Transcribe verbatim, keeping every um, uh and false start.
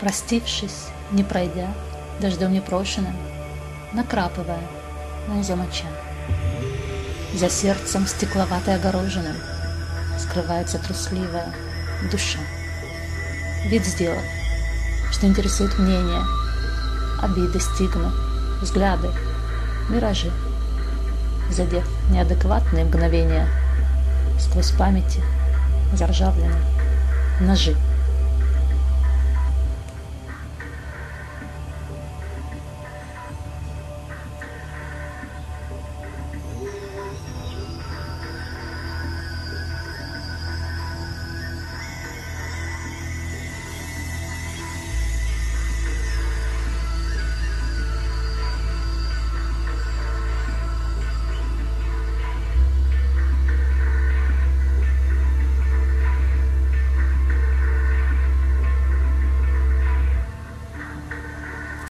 Простившись, не пройдя, дождем непрошенным, накрапывая на замоча. За сердцем стекловатой огороженным скрывается трусливая душа. Вид сделав, что интересует мнение, обиды стигнут, взгляды, миражи, задев неадекватные мгновения, сквозь памяти заржавленные ножи.